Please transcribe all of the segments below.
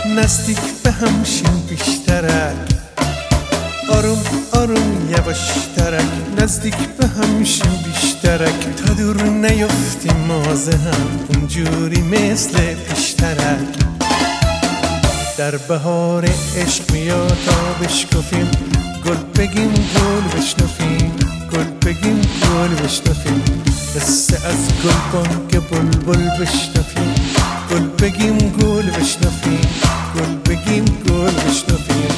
نزدیک به هم شیم بیشترک، آروم آروم یواشترک، نزدیک به هم شیم بیشترک، تا دور نیفتیم مازه هم اونجوری مثل پیشترک. در بهار عشق میاد تا بشکفیم، گل بگیم گل بشنفیم، گل بگیم گل بشنفیم، قصه از گل بانگ بلبل بشنفیم، گل بگیم گل بشنفیم، گل بگیم گل بشنفیم.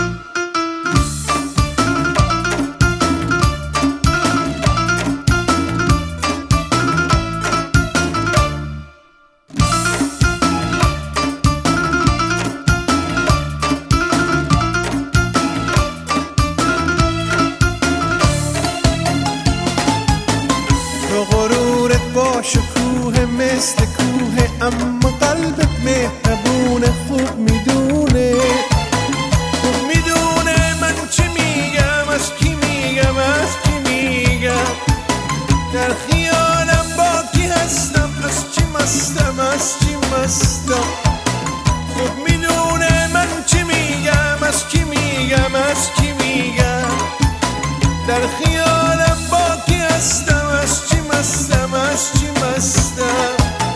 تو غرورت با شکوه مثل کوه، اما قلبت مهربونه، خوب میدونه، خوب میدونه من چی میگم، از کی میگم، از کی میگم، در خیالم با کی هستم، از چی مستم، از چی مستم، خوب میدونه من چی میگم، از کی میگم، از کی میگم، در خیالم با کی هستم، از چی مستم، از چی مستم.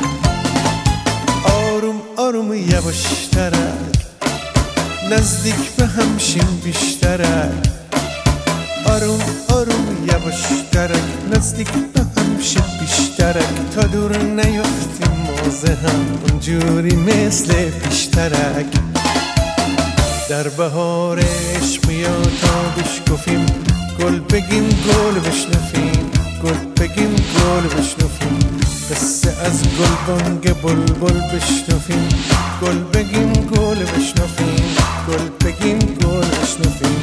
آروم آروم یواشترک، نزدیک به هم شیم بیشترک، آروم آروم یواشترک، نزدیک به هم شیم بیشترک، تا دور نیفتیم مازه هم اونجوری مثل پیشترک. در بهار عشق میاد تا بشکفیم، گل بگیم گل بشنفیم، گل بگیم گل بشنفیم، قصه از گل بانگ بلبل بشنفیم، گل بگیم گل بشنفیم، گل بگیم گل بشنفیم.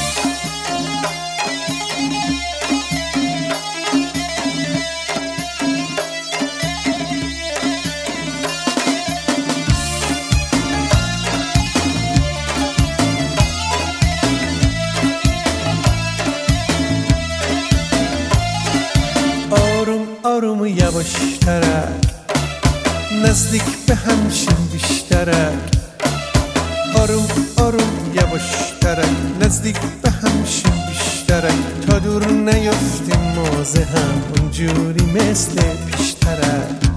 آروم آروم یواشترک، نزدیک به هم شیم بیشترک، آروم آروم یواشترک، نزدیک به هم شیم بیشترک، تا دور نیفتیم مازه هم اونجوری مثل پیشترک.